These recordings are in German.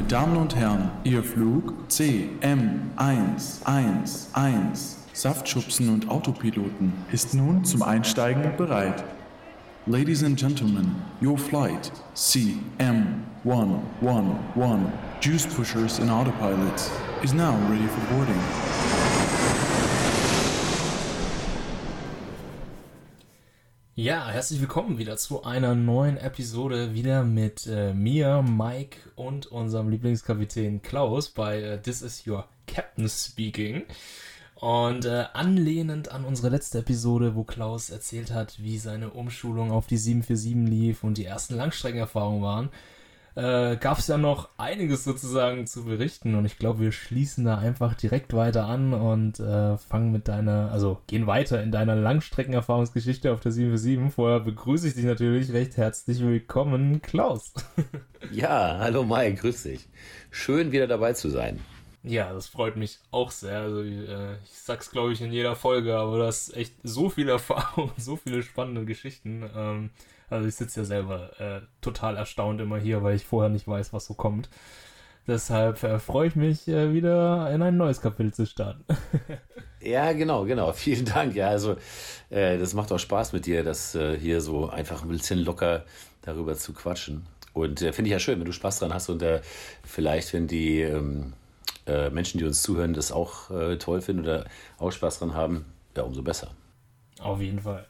Meine Damen und Herren, Ihr Flug CM111 Saftschubsen und Autopiloten ist nun zum Einsteigen bereit. Ladies and gentlemen, your flight CM111 Juice Pushers and Autopilots is now ready for boarding. Ja, herzlich willkommen wieder zu einer neuen Episode, wieder mit mir, Mike und unserem Lieblingskapitän Klaus bei This is Your Captain Speaking. Und anlehnend an unsere letzte Episode, wo Klaus erzählt hat, wie seine Umschulung auf die 747 lief und die ersten Langstreckenerfahrungen waren, gab es ja noch einiges sozusagen zu berichten, und ich glaube, wir schließen da einfach direkt weiter an und gehen weiter in deiner Langstreckenerfahrungsgeschichte auf der 747. Vorher begrüße ich dich natürlich recht herzlich willkommen, Klaus. Ja, hallo Mike, grüß dich. Schön wieder dabei zu sein. Ja, das freut mich auch sehr. Also ich sag's, glaube ich, in jeder Folge, aber du hast echt so viel Erfahrung, so viele spannende Geschichten. Also ich sitze ja selber total erstaunt immer hier, weil ich vorher nicht weiß, was so kommt. Deshalb freue ich mich, wieder in ein neues Kapitel zu starten. Ja, genau. Vielen Dank. Ja, also das macht auch Spaß mit dir, das hier so einfach ein bisschen locker darüber zu quatschen. Und finde ich ja schön, wenn du Spaß dran hast und vielleicht, wenn die Menschen, die uns zuhören, das auch toll finden oder auch Spaß dran haben, ja, umso besser. Auf jeden Fall.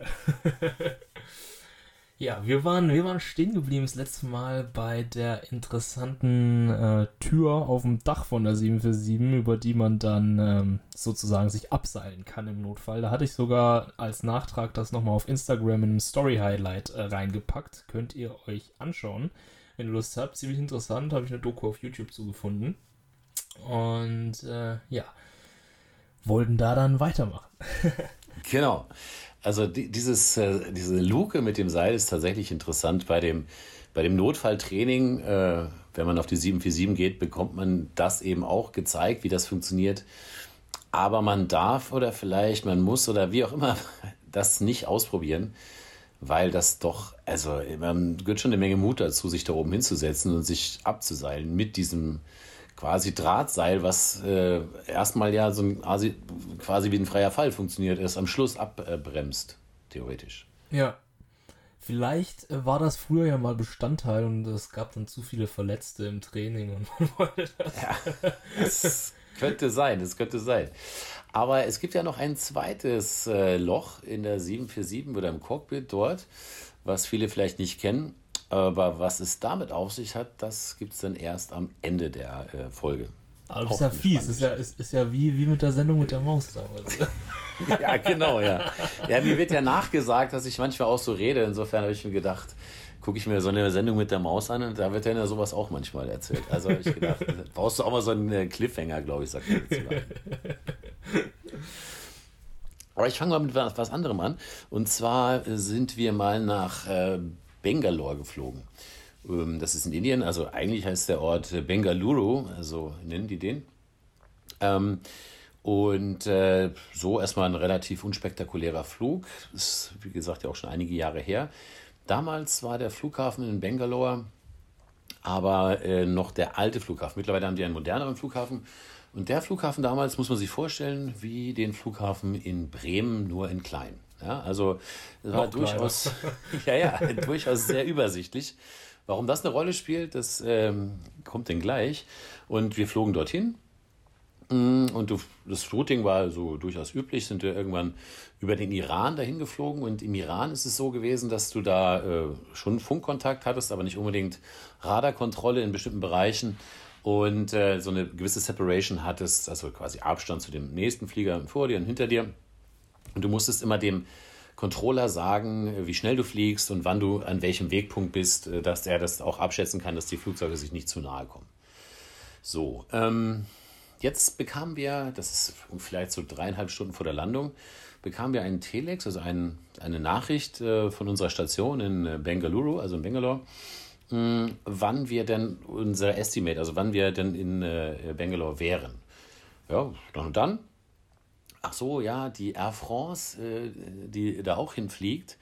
Ja, wir waren stehen geblieben das letzte Mal bei der interessanten Tür auf dem Dach von der 747, über die man dann sozusagen sich abseilen kann im Notfall. Da hatte ich sogar als Nachtrag das nochmal auf Instagram in einem Story-Highlight reingepackt. Könnt ihr euch anschauen, wenn ihr Lust habt. Ziemlich interessant, habe ich eine Doku auf YouTube zugefunden. Und wollten da dann weitermachen. Genau. Also diese Luke mit dem Seil ist tatsächlich interessant. Bei dem Notfalltraining, wenn man auf die 747 geht, bekommt man das eben auch gezeigt, wie das funktioniert. Aber man darf oder vielleicht man muss oder wie auch immer das nicht ausprobieren, weil das doch, also man gehört schon eine Menge Mut dazu, sich da oben hinzusetzen und sich abzuseilen mit diesem quasi Drahtseil, was erstmal ja so quasi wie ein freier Fall funktioniert, erst am Schluss abbremst, theoretisch. Ja, vielleicht war das früher ja mal Bestandteil und es gab dann zu viele Verletzte im Training und man wollte das. Ja, das könnte sein. Aber es gibt ja noch ein zweites Loch in der 747 oder im Cockpit dort, was viele vielleicht nicht kennen. Aber was es damit auf sich hat, das gibt es dann erst am Ende der Folge. Aber das ist ja fies, ist ja wie mit der Sendung mit der Maus damals. Ja, genau, ja. Ja, mir wird ja nachgesagt, dass ich manchmal auch so rede. Insofern habe ich mir gedacht, gucke ich mir so eine Sendung mit der Maus an und da wird ja sowas auch manchmal erzählt. Also habe ich gedacht, brauchst du auch mal so einen Cliffhanger, glaube ich, sagt man dazu. Aber ich fange mal mit was anderem an. Und zwar sind wir mal nach Bangalore geflogen. Das ist in Indien, also eigentlich heißt der Ort Bengaluru, also nennen die den. So erstmal ein relativ unspektakulärer Flug. Ist, wie gesagt, ja auch schon einige Jahre her. Damals war der Flughafen in Bangalore aber noch der alte Flughafen. Mittlerweile haben die einen moderneren Flughafen. Und der Flughafen damals, muss man sich vorstellen, wie den Flughafen in Bremen, nur in klein. Ja, also das war durchaus, durchaus sehr übersichtlich. Warum das eine Rolle spielt, das kommt dann gleich. Und wir flogen dorthin. Und das Routing war so durchaus üblich, sind wir irgendwann über den Iran dahin geflogen. Und im Iran ist es so gewesen, dass du da schon Funkkontakt hattest, aber nicht unbedingt Radarkontrolle in bestimmten Bereichen. Und so eine gewisse Separation hattest, also quasi Abstand zu dem nächsten Flieger vor dir und hinter dir. Und du musstest immer dem Controller sagen, wie schnell du fliegst und wann du an welchem Wegpunkt bist, dass er das auch abschätzen kann, dass die Flugzeuge sich nicht zu nahe kommen. So, jetzt bekamen wir, das ist vielleicht so 3,5 Stunden vor der Landung, bekamen wir einen Telex, also eine Nachricht von unserer Station in Bengaluru, also in Bangalore, wann wir denn unser Estimate, also wann wir denn in Bangalore wären. Ja, dann. Ach so, ja, die Air France, die da auch hinfliegt,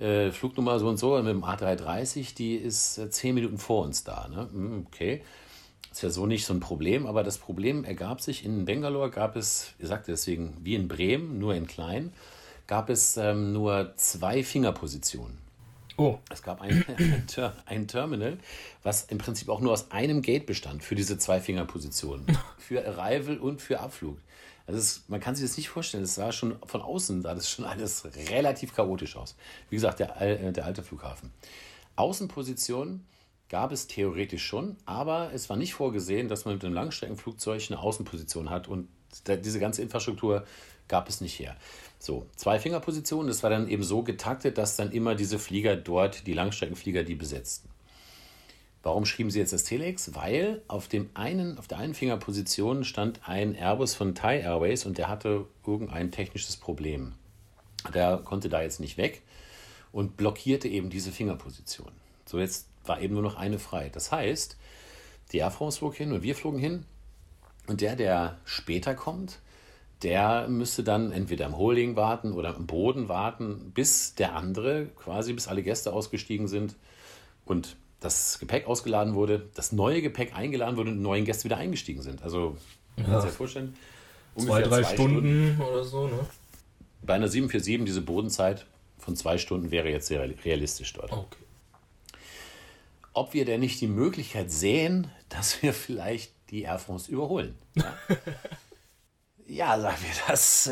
Flugnummer so und so mit dem A330, die ist 10 Minuten vor uns da. Ne? Okay. Ist ja so nicht so ein Problem, aber das Problem ergab sich, in Bangalore gab es, ich sagte deswegen, wie in Bremen, nur in klein, gab es nur 2 Fingerpositionen. Oh. Es gab ein Terminal, was im Prinzip auch nur aus einem Gate bestand für diese 2 Fingerpositionen. Für Arrival und für Abflug. Also man kann sich das nicht vorstellen. Es sah schon von außen, sah das schon alles relativ chaotisch aus. Wie gesagt, der alte Flughafen. Außenpositionen gab es theoretisch schon, aber es war nicht vorgesehen, dass man mit einem Langstreckenflugzeug eine Außenposition hat und diese ganze Infrastruktur gab es nicht her. So, 2 Fingerpositionen, das war dann eben so getaktet, dass dann immer diese Flieger dort, die Langstreckenflieger, die besetzten. Warum schrieben sie jetzt das Telex? Weil auf der einen Fingerposition stand ein Airbus von Thai Airways und der hatte irgendein technisches Problem. Der konnte da jetzt nicht weg und blockierte eben diese Fingerposition. So, jetzt war eben nur noch eine frei. Das heißt, die Air France flog hin und wir flogen hin und der später kommt, der müsste dann entweder im Holding warten oder im Boden warten, bis der andere, quasi bis alle Gäste ausgestiegen sind und das Gepäck ausgeladen wurde, das neue Gepäck eingeladen wurde und die neuen Gäste wieder eingestiegen sind. Also, man kann sich ja vorstellen, ungefähr 2-3 Stunden oder so, ne? Bei einer 747, diese Bodenzeit von 2 Stunden wäre jetzt sehr realistisch dort. Okay. Ob wir denn nicht die Möglichkeit sehen, dass wir vielleicht die Air France überholen. Ja, ja, sagen wir das.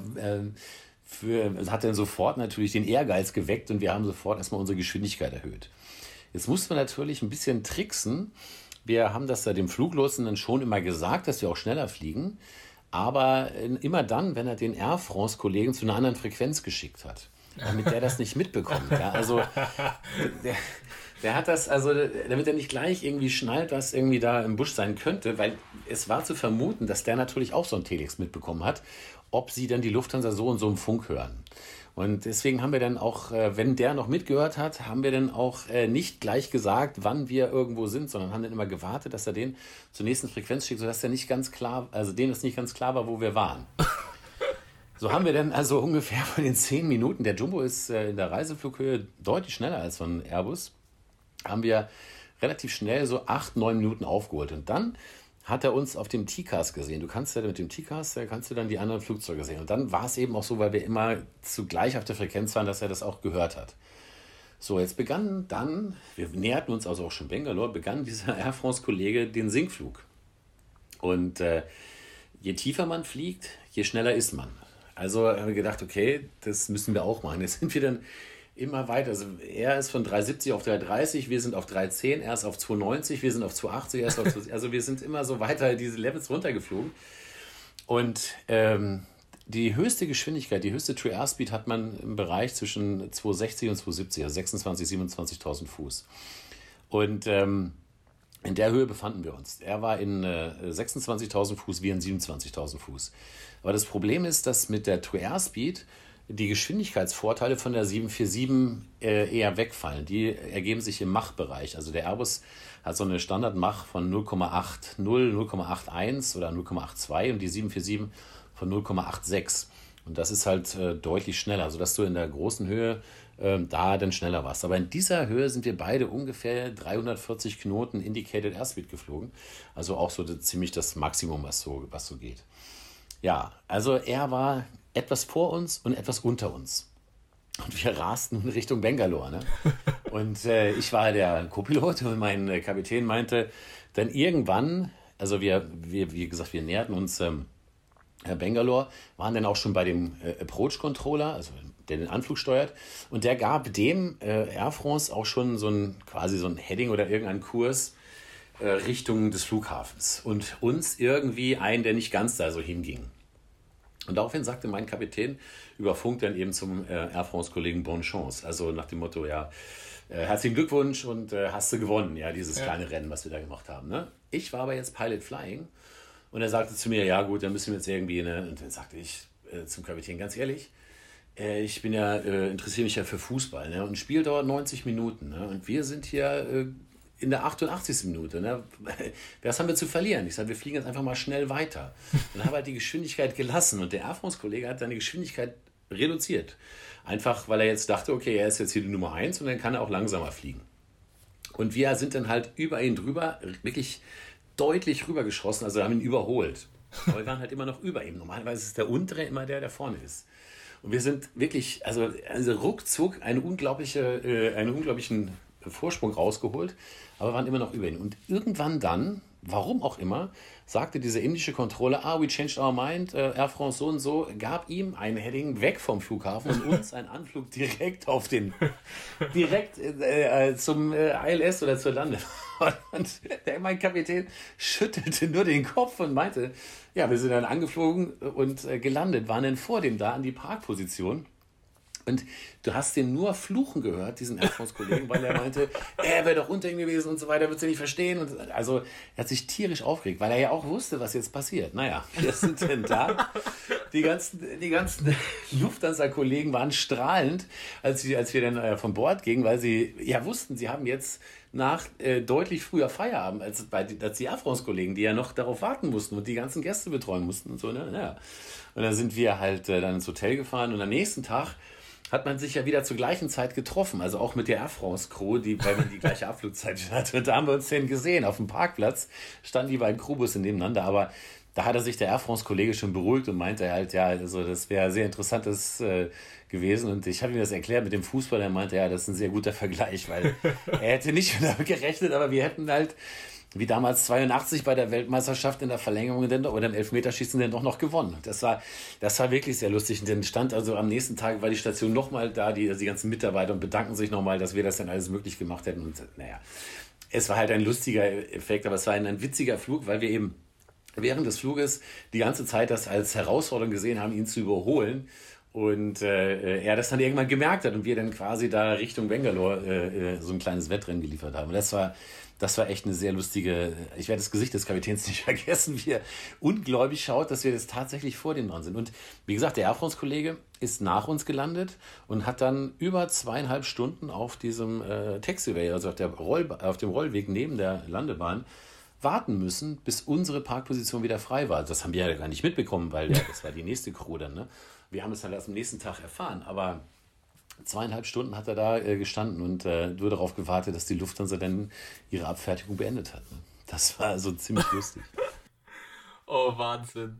Das hat dann sofort natürlich den Ehrgeiz geweckt und wir haben sofort erstmal unsere Geschwindigkeit erhöht. Jetzt mussten wir natürlich ein bisschen tricksen. Wir haben das ja dem Fluglotsen dann schon immer gesagt, dass wir auch schneller fliegen. Aber immer dann, wenn er den Air France-Kollegen zu einer anderen Frequenz geschickt hat, damit der das nicht mitbekommt. Ja, also der hat das, also damit er nicht gleich irgendwie schnallt, was irgendwie da im Busch sein könnte, weil es war zu vermuten, dass der natürlich auch so ein Telex mitbekommen hat, ob sie dann die Lufthansa so und so im Funk hören. Und deswegen haben wir dann auch, wenn der noch mitgehört hat, haben wir dann auch nicht gleich gesagt, wann wir irgendwo sind, sondern haben dann immer gewartet, dass er den zur nächsten Frequenz schickt, sodass er nicht ganz klar, also dem es nicht ganz klar war, wo wir waren. So haben wir dann also ungefähr von den 10 Minuten, der Jumbo ist in der Reiseflughöhe deutlich schneller als von Airbus, haben wir relativ schnell so 8-9 Minuten aufgeholt. Und dann hat er uns auf dem TCAS gesehen. Du kannst ja mit dem TCAS, kannst du dann die anderen Flugzeuge sehen. Und dann war es eben auch so, weil wir immer zugleich auf der Frequenz waren, dass er das auch gehört hat. So, jetzt begann dann, wir näherten uns also auch schon Bangalore, begann dieser Air France-Kollege den Sinkflug. Und je tiefer man fliegt, je schneller ist man. Also haben wir gedacht, okay, das müssen wir auch machen. Jetzt sind wir dann immer weiter. Also er ist von 370 auf 330, wir sind auf 310, er ist auf 290, wir sind auf 280, er ist auf 260. Also wir sind immer so weiter diese Levels runtergeflogen. Und die höchste Geschwindigkeit, die höchste True Airspeed hat man im Bereich zwischen 260 und 270, also 26.000, 27.000 Fuß. Und in der Höhe befanden wir uns. Er war in 26.000 Fuß, wir in 27.000 Fuß. Aber das Problem ist, dass mit der True Airspeed die Geschwindigkeitsvorteile von der 747 eher wegfallen. Die ergeben sich im Mach-Bereich. Also der Airbus hat so eine Standard-Mach von 0,80, 0,81 oder 0,82 und die 747 von 0,86. Und das ist halt deutlich schneller, sodass du in der großen Höhe da dann schneller warst. Aber in dieser Höhe sind wir beide ungefähr 340 Knoten Indicated Airspeed geflogen. Also auch so ziemlich das Maximum, was so geht. Ja, also er war etwas vor uns und etwas unter uns. Und wir rasten in Richtung Bangalore. Ne? Und ich war der Co-Pilot und mein Kapitän meinte dann irgendwann, also wir wie gesagt, wir näherten uns Bangalore, waren dann auch schon bei dem Approach-Controller, also der den Anflug steuert. Und der gab dem Air France auch schon quasi so ein Heading oder irgendeinen Kurs Richtung des Flughafens. Und uns irgendwie einen, der nicht ganz da so hinging. Und daraufhin sagte mein Kapitän über Funk dann eben zum Air France-Kollegen Bonne Chance. Also nach dem Motto, ja, herzlichen Glückwunsch und hast du gewonnen, ja, dieses kleine Rennen, was wir da gemacht haben. Ne? Ich war aber jetzt Pilot Flying und er sagte zu mir, ja gut, dann müssen wir jetzt irgendwie, ne? Und dann sagte ich zum Kapitän, ganz ehrlich, ich bin ja, interessiere mich ja für Fußball, ne? Und ein Spiel dauert 90 Minuten, ne? Und wir sind hier in der 88. Minute, ne? Was haben wir zu verlieren? Ich sage, wir fliegen jetzt einfach mal schnell weiter. Dann haben wir halt die Geschwindigkeit gelassen und der Air France-Kollege hat seine Geschwindigkeit reduziert. Einfach, weil er jetzt dachte, okay, er ist jetzt hier die Nummer 1 und dann kann er auch langsamer fliegen. Und wir sind dann halt über ihn drüber, wirklich deutlich rübergeschossen, also haben ihn überholt. Aber wir waren halt immer noch über ihm. Normalerweise ist der untere immer der vorne ist. Und wir sind wirklich, also ruckzuck einen unglaublichen Vorsprung rausgeholt, aber waren immer noch über ihn. Und irgendwann dann, warum auch immer, sagte dieser indische Controller, we changed our mind, Air France so und so, gab ihm ein Heading weg vom Flughafen und uns einen Anflug direkt zum ILS oder zur Lande. Und mein Kapitän schüttelte nur den Kopf und meinte, ja, wir sind dann angeflogen und gelandet, waren dann vor dem da an die Parkposition. Und du hast den nur fluchen gehört, diesen Air France-Kollegen, weil er meinte, er wäre doch unter ihm gewesen und so weiter, wird sie nicht verstehen. Und also er hat sich tierisch aufgeregt, weil er ja auch wusste, was jetzt passiert. Naja, wir sind denn da. Die ganzen Lufthansa-Kollegen waren strahlend, als wir dann von Bord gingen, weil sie ja wussten, sie haben jetzt nach deutlich früher Feierabend als die Air France-Kollegen, die ja noch darauf warten mussten und die ganzen Gäste betreuen mussten und so. Ne? Ja. Und dann sind wir halt dann ins Hotel gefahren und am nächsten Tag hat man sich ja wieder zur gleichen Zeit getroffen, also auch mit der Air France Crew, weil man die gleiche Abflugzeit hatte. Und da haben wir uns dann gesehen, auf dem Parkplatz standen die beiden Crewbusse nebeneinander, aber da hat sich der Air France Kollege schon beruhigt und meinte halt, ja, also das wäre sehr interessantes gewesen und ich habe ihm das erklärt mit dem Fußball, er meinte, ja, das ist ein sehr guter Vergleich, weil er hätte nicht damit gerechnet, aber wir hätten halt wie damals 82 bei der Weltmeisterschaft in der Verlängerung oder im Elfmeterschießen dann doch noch gewonnen. Das war wirklich sehr lustig. Und dann stand also am nächsten Tag war die Station nochmal da, die ganzen Mitarbeiter und bedanken sich nochmal, dass wir das dann alles möglich gemacht hätten. Und naja, es war halt ein lustiger Effekt, aber es war ein witziger Flug, weil wir eben während des Fluges die ganze Zeit das als Herausforderung gesehen haben, ihn zu überholen. Und er das dann irgendwann gemerkt hat und wir dann quasi da Richtung Bangalore so ein kleines Wettrennen geliefert haben. Und das war echt eine sehr lustige, ich werde das Gesicht des Kapitäns nicht vergessen, wie er ungläubig schaut, dass wir jetzt tatsächlich vor dem dran sind. Und wie gesagt, der Air France-Kollege ist nach uns gelandet und hat dann über 2,5 Stunden auf diesem Taxiway, also auf dem Rollweg neben der Landebahn, warten müssen, bis unsere Parkposition wieder frei war. Das haben wir ja gar nicht mitbekommen, weil das war die nächste Crew dann. Ne? Wir haben es dann erst am nächsten Tag erfahren, aber 2,5 Stunden hat er da gestanden und nur darauf gewartet, dass die Lufthansa dann ihre Abfertigung beendet hat. Ne? Das war so ziemlich lustig. Oh, Wahnsinn.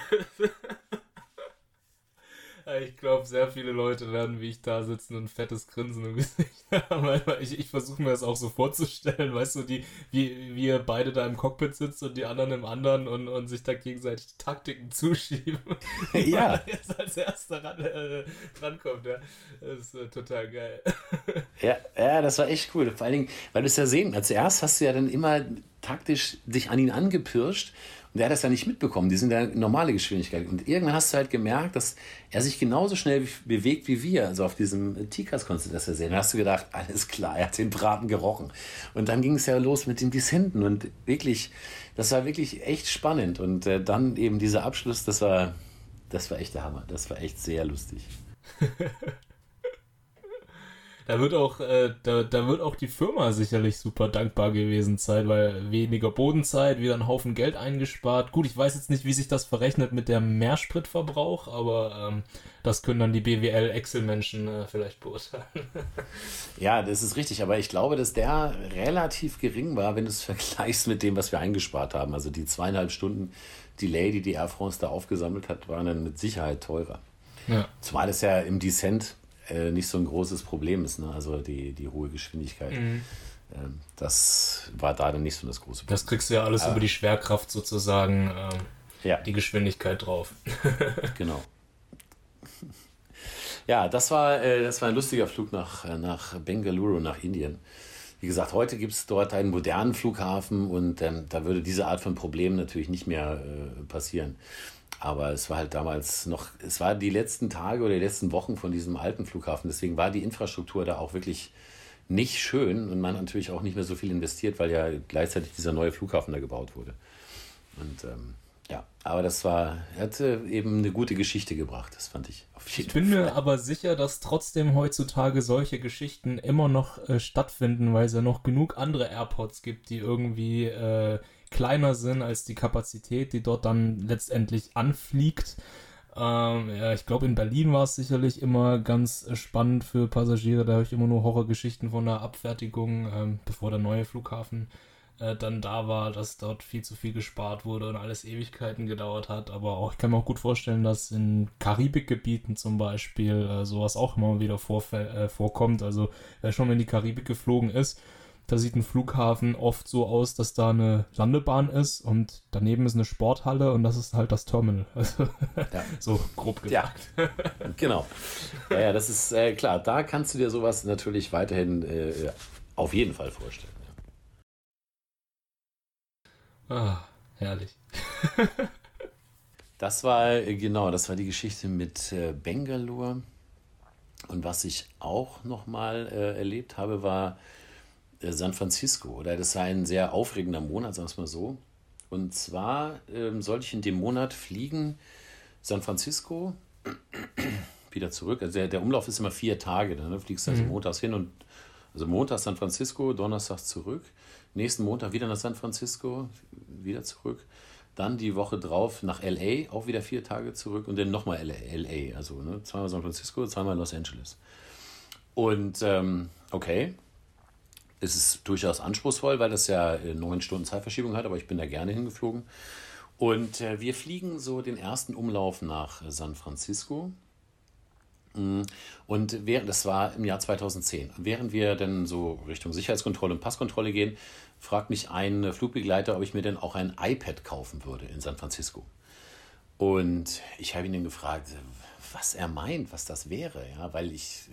Ich glaube, sehr viele Leute werden wie ich da sitzen und ein fettes Grinsen im Gesicht haben. Ich versuche mir das auch so vorzustellen, weißt du, wie ihr beide da im Cockpit sitzt und die anderen im anderen und sich da gegenseitig Taktiken zuschieben. Ja. Wer jetzt als erster drankommt, ja. Das ist total geil. Ja, das war echt cool. Vor allen Dingen, weil du es ja sehen, zuerst hast du ja dann immer taktisch dich an ihn angepirscht und er hat das ja nicht mitbekommen. Die sind ja normale Geschwindigkeit. Und irgendwann hast du halt gemerkt, dass er sich genauso schnell bewegt wie wir. Also auf diesem Tikas konntest du das ja sehen. Da hast du gedacht, alles klar, er hat den Braten gerochen. Und dann ging es ja los mit den Descenten. Und wirklich, das war wirklich echt spannend. Und dann eben dieser Abschluss, das war echt der Hammer. Das war echt sehr lustig. Da wird auch die Firma sicherlich super dankbar gewesen sein, weil weniger Bodenzeit, wieder einen Haufen Geld eingespart. Gut, ich weiß jetzt nicht, wie sich das verrechnet mit dem Mehrspritverbrauch, aber das können dann die BWL-Excel-Menschen vielleicht beurteilen. Ja, das ist richtig, aber ich glaube, dass der relativ gering war, wenn du es vergleichst mit dem, was wir eingespart haben. Also die 2,5 Stunden Delay, die Air France da aufgesammelt hat, waren dann mit Sicherheit teurer. Ja. Zumal es ja im Descent nicht so ein großes Problem ist, ne? Also die hohe Geschwindigkeit. Mhm. Das war da dann nicht so das große Problem. Das kriegst du ja alles über die Schwerkraft sozusagen, die Geschwindigkeit drauf. Genau. Ja, das war ein lustiger Flug nach Bengaluru, nach Indien. Wie gesagt, heute gibt es dort einen modernen Flughafen und da würde diese Art von Problemen natürlich nicht mehr passieren. Aber es war halt damals es war die letzten Tage oder die letzten Wochen von diesem alten Flughafen. Deswegen war die Infrastruktur da auch wirklich nicht schön und man hat natürlich auch nicht mehr so viel investiert, weil ja gleichzeitig dieser neue Flughafen da gebaut wurde. Und aber hatte eben eine gute Geschichte gebracht. Das fand ich auf jeden Fall. Ich bin mir aber sicher, dass trotzdem heutzutage solche Geschichten immer noch stattfinden, weil es ja noch genug andere Airports gibt, die irgendwie kleiner sind als die Kapazität, die dort dann letztendlich anfliegt. Ich glaube, in Berlin war es sicherlich immer ganz spannend für Passagiere. Da habe ich immer nur Horrorgeschichten von der Abfertigung, bevor der neue Flughafen dann da war, dass dort viel zu viel gespart wurde und alles Ewigkeiten gedauert hat. Aber auch, ich kann mir auch gut vorstellen, dass in Karibikgebieten zum Beispiel sowas auch immer wieder vorkommt. Also wer schon mal in die Karibik geflogen ist, da sieht ein Flughafen oft so aus, dass da eine Landebahn ist und daneben ist eine Sporthalle und das ist halt das Terminal. Also Ja. so grob gesagt. Ja, genau. Ja, das ist klar. Da kannst du dir sowas natürlich weiterhin auf jeden Fall vorstellen. Ja. Ah, herrlich. Das war die Geschichte mit Bangalore. Und was ich auch nochmal erlebt habe, war San Francisco. Oder das war ein sehr aufregender Monat, sagen wir es mal so. Und zwar sollte ich in dem Monat fliegen, San Francisco, wieder zurück. Also der Umlauf ist immer 4 Tage. Dann ne? Fliegst also montags hin und also Montag San Francisco, Donnerstag zurück. Nächsten Montag wieder nach San Francisco, wieder zurück. Dann die Woche drauf nach LA, auch wieder 4 Tage zurück und dann nochmal LA. Also ne, zweimal San Francisco, zweimal Los Angeles. Und okay, es ist durchaus anspruchsvoll, weil das ja 9 Stunden Zeitverschiebung hat, aber ich bin da gerne hingeflogen. Und wir fliegen so den ersten Umlauf nach San Francisco. Und das war im Jahr 2010. Während wir dann so Richtung Sicherheitskontrolle und Passkontrolle gehen, fragt mich ein Flugbegleiter, ob ich mir denn auch ein iPad kaufen würde in San Francisco. Und ich habe ihn dann gefragt, was er meint, was das wäre. Ja, weil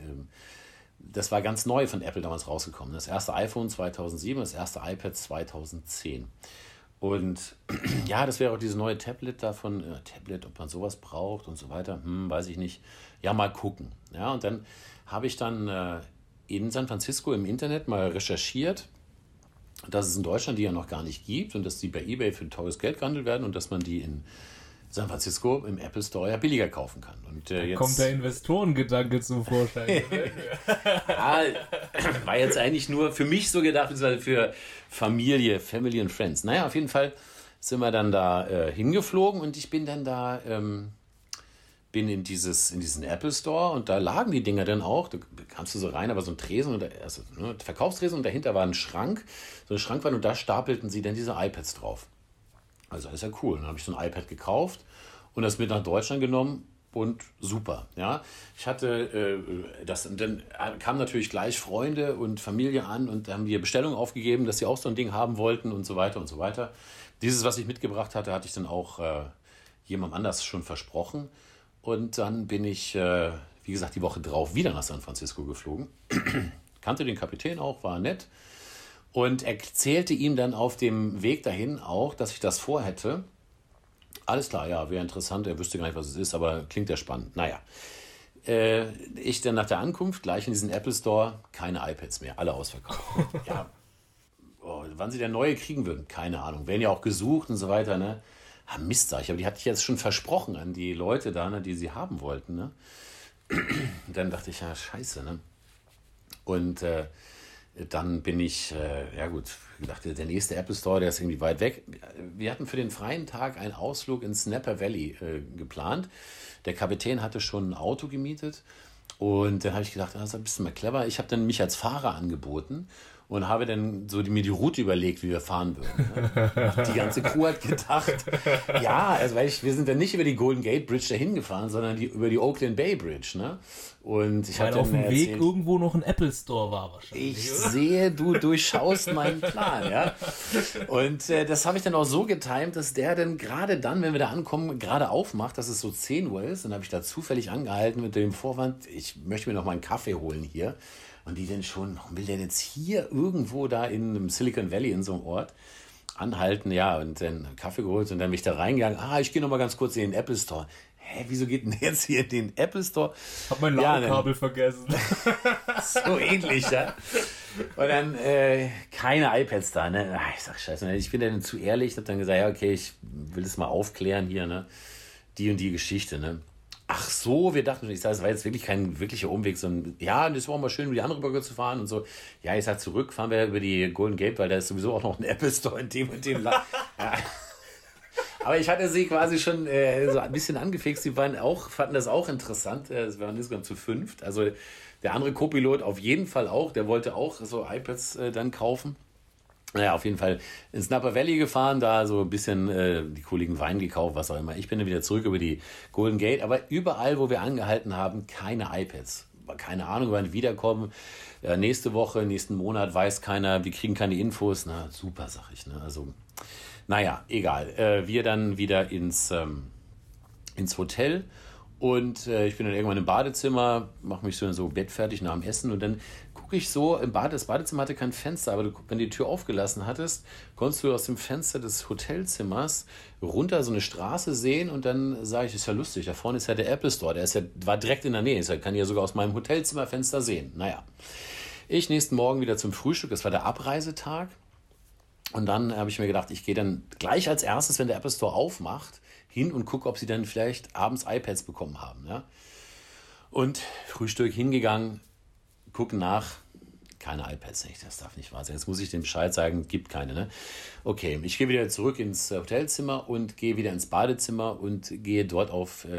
das war ganz neu von Apple damals rausgekommen. Das erste iPhone 2007, das erste iPad 2010. Und ja, das wäre auch dieses neue Tablet davon, Tablet, ob man sowas braucht und so weiter, weiß ich nicht. Ja, mal gucken. Ja, und dann habe ich dann in San Francisco im Internet mal recherchiert, dass es in Deutschland die ja noch gar nicht gibt und dass die bei eBay für teures Geld gehandelt werden und dass man die in San Francisco im Apple Store ja billiger kaufen kann. Und jetzt Kommt der Investorengedanke zum Vorschein. ja, war jetzt eigentlich nur für mich so gedacht, beziehungsweise für Family and Friends. Naja, auf jeden Fall sind wir dann da hingeflogen und ich bin dann da, bin in diesen Apple Store und da lagen die Dinger dann auch. Da kamst du so rein, aber so ein Tresen, also Verkaufstresen und dahinter war ein Schrank, so eine Schrankwand und da stapelten sie dann diese iPads drauf. Also ist ja cool. Dann habe ich so ein iPad gekauft und das mit nach Deutschland genommen und super. Ja, ich hatte und dann kamen natürlich gleich Freunde und Familie an und haben die Bestellung aufgegeben, dass sie auch so ein Ding haben wollten und so weiter und so weiter. Dieses, was ich mitgebracht hatte, hatte ich dann auch jemandem anders schon versprochen. Und dann bin ich, wie gesagt, die Woche drauf wieder nach San Francisco geflogen. Kannte den Kapitän auch, war nett. Und erzählte ihm dann auf dem Weg dahin auch, dass ich das vorhätte. Alles klar, ja, wäre interessant. Er wüsste gar nicht, was es ist, aber klingt ja spannend. Naja, ich dann nach der Ankunft gleich in diesen Apple Store, keine iPads mehr, alle ausverkauft. Ja, wann sie der neue kriegen würden, keine Ahnung. Werden ja auch gesucht und so weiter, ne? Ah, Mist, sag ich, aber die hatte ich jetzt schon versprochen an die Leute da, ne, die sie haben wollten, ne? Und dann dachte ich, ja, scheiße, ne? Und dann bin ich, ja gut, gedacht, der nächste Apple Store, der ist irgendwie weit weg. Wir hatten für den freien Tag einen Ausflug ins Napa Valley geplant. Der Kapitän hatte schon ein Auto gemietet und dann habe ich gedacht, das ist ein bisschen mal clever. Ich habe dann mich als Fahrer angeboten und habe dann so mir die Route überlegt, wie wir fahren würden. Ne? Die ganze Crew hat gedacht, ja, also wir sind dann nicht über die Golden Gate Bridge dahin gefahren, sondern über die Oakland Bay Bridge. Ne? Und ich Weil habe auf dem Weg irgendwo noch ein Apple Store war wahrscheinlich. Ich sehe, du durchschaust meinen Plan, ja. Und das habe ich dann auch so getimt, dass der dann gerade dann, wenn wir da ankommen, gerade aufmacht, dass es so 10 Uhr ist. Dann habe ich da zufällig angehalten mit dem Vorwand, ich möchte mir noch mal einen Kaffee holen hier. Und die dann schon, warum will der jetzt hier irgendwo da in Silicon Valley in so einem Ort anhalten? Ja, und dann Kaffee geholt und dann bin ich da reingegangen. Ich gehe noch mal ganz kurz in den Apple Store. Hä, wieso geht denn jetzt hier in den Apple Store? Hab mein Ladekabel vergessen. So ähnlich, ja. Und dann keine iPads da, ne? Ich sag, scheiße, ich bin dann zu ehrlich. Ich hab dann gesagt, ja, okay, ich will das mal aufklären hier, ne? Die und die Geschichte, ne? Ach so, wir dachten, ich sage, es war jetzt wirklich kein wirklicher Umweg, sondern ja, das war auch mal schön, über die andere Brücke zu fahren und so. Ja, ich sag, zurück fahren wir über die Golden Gate, weil da ist sowieso auch noch ein Apple Store in dem und dem Land. Ja. Aber ich hatte sie quasi schon so ein bisschen angefixt. Die fanden das auch interessant. Es waren insgesamt zu 5. Also der andere Co-Pilot auf jeden Fall auch. Der wollte auch so iPads dann kaufen. Naja, auf jeden Fall ins Napa Valley gefahren, da so ein bisschen die Kollegen Wein gekauft, was auch immer. Ich bin dann wieder zurück über die Golden Gate, aber überall, wo wir angehalten haben, keine iPads. Keine Ahnung, wann die wiederkommen. Nächste Woche, nächsten Monat weiß keiner, wir kriegen keine Infos. Na, super, sag ich. Ne? Also, naja, egal. Wir dann wieder ins Hotel. Und ich bin dann irgendwann im Badezimmer, mache mich so bettfertig nach dem Essen und dann gucke ich so im Bad. Das Badezimmer hatte kein Fenster, aber wenn du die Tür aufgelassen hattest, konntest du aus dem Fenster des Hotelzimmers runter so eine Straße sehen und dann sage ich, das ist ja lustig, da vorne ist ja der Apple Store, war direkt in der Nähe, ich kann ja sogar aus meinem Hotelzimmerfenster sehen. Naja, ich nächsten Morgen wieder zum Frühstück, das war der Abreisetag und dann habe ich mir gedacht, ich gehe dann gleich als erstes, wenn der Apple Store aufmacht, hin und gucke, ob sie dann vielleicht abends iPads bekommen haben. Ja? Und Frühstück hingegangen, gucken nach, keine iPads, nicht, das darf nicht wahr sein. Jetzt muss ich dem Bescheid sagen, gibt keine. Ne? Okay, ich gehe wieder zurück ins Hotelzimmer und gehe wieder ins Badezimmer und gehe dort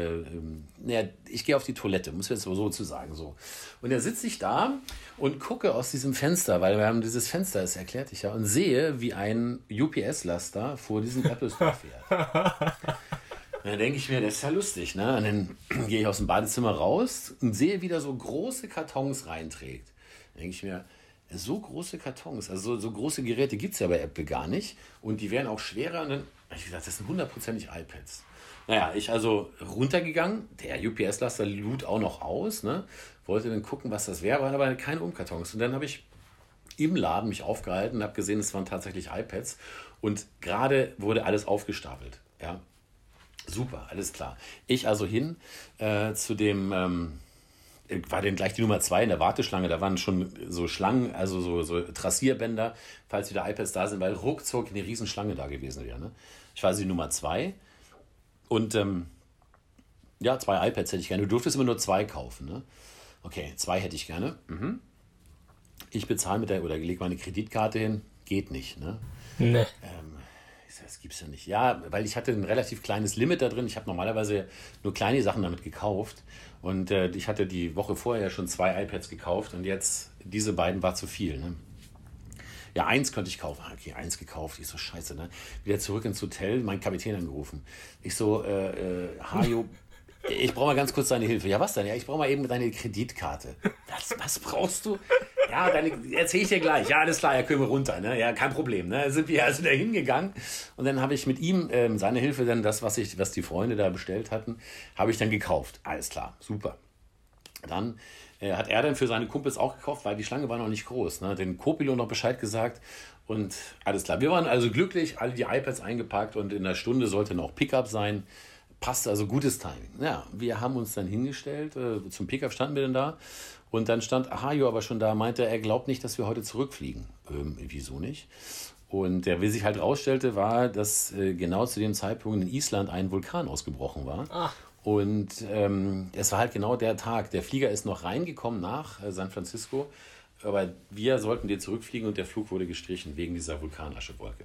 ich gehe auf die Toilette, muss ich jetzt so zu sagen. So. Und dann sitze ich da und gucke aus diesem Fenster, weil wir haben dieses Fenster, das erklärte ich ja, und sehe, wie ein UPS-Laster vor diesem Apple Store fährt. Und dann denke ich mir, das ist ja lustig, ne? Und dann gehe ich aus dem Badezimmer raus und sehe, wie der so große Kartons reinträgt. Dann denke ich mir, so große Kartons, also so große Geräte gibt es ja bei Apple gar nicht. Und die wären auch schwerer. Und dann habe ich gedacht, das sind 100%ig iPads. Naja, ich also runtergegangen, der UPS-Laster lud auch noch aus, ne? Wollte dann gucken, was das wäre, waren aber keine Umkartons. Und dann habe ich im Laden mich aufgehalten und habe gesehen, es waren tatsächlich iPads. Und gerade wurde alles aufgestapelt, ja. Super, alles klar. Ich also hin zu dem, war dann gleich die Nummer 2 in der Warteschlange, da waren schon so Schlangen, also so Trassierbänder, falls wieder iPads da sind, weil ruckzuck eine riesen Schlange da gewesen wäre. Ne? Ich war also die Nummer 2 und 2 iPads hätte ich gerne. Du durftest immer nur 2 kaufen. Ne? Okay, 2 hätte ich gerne. Mhm. Ich bezahle oder lege meine Kreditkarte hin, geht nicht. Ne? Nee. Das gibt's ja nicht. Ja, weil ich hatte ein relativ kleines Limit da drin. Ich habe normalerweise nur kleine Sachen damit gekauft. Und ich hatte die Woche vorher schon 2 iPads gekauft. Und jetzt, diese beiden war zu viel. Ne? Ja, 1 konnte ich kaufen. Okay, 1 gekauft. Ich so, scheiße, ne? Wieder zurück ins Hotel, meinen Kapitän angerufen. Ich so, Hajo, ich brauche mal ganz kurz deine Hilfe. Ja, was denn? Ja, ich brauche mal eben deine Kreditkarte. Was brauchst du? Ja, dann erzähle ich dir gleich. Ja, alles klar, ja, können wir runter. Ne? Ja, kein Problem. Ne? Sind wir also da hingegangen und dann habe ich mit ihm seine Hilfe dann das, was die Freunde da bestellt hatten, habe ich dann gekauft. Alles klar, super. Dann hat er dann für seine Kumpels auch gekauft, weil die Schlange war noch nicht groß. Ne? Den Co-Pilot noch Bescheid gesagt und alles klar. Wir waren also glücklich, alle die iPads eingepackt und in einer Stunde sollte noch Pickup sein. Passt also, gutes Timing. Ja, wir haben uns dann hingestellt, zum Pickup standen wir dann da und dann stand Hajo aber schon da, meinte, er glaubt nicht, dass wir heute zurückfliegen. Wieso nicht? Und wie sich halt rausstellte, war, dass genau zu dem Zeitpunkt in Island ein Vulkan ausgebrochen war. Ach. Und es war halt genau der Tag. Der Flieger ist noch reingekommen nach San Francisco, aber wir sollten dir zurückfliegen und der Flug wurde gestrichen wegen dieser Vulkanaschewolke.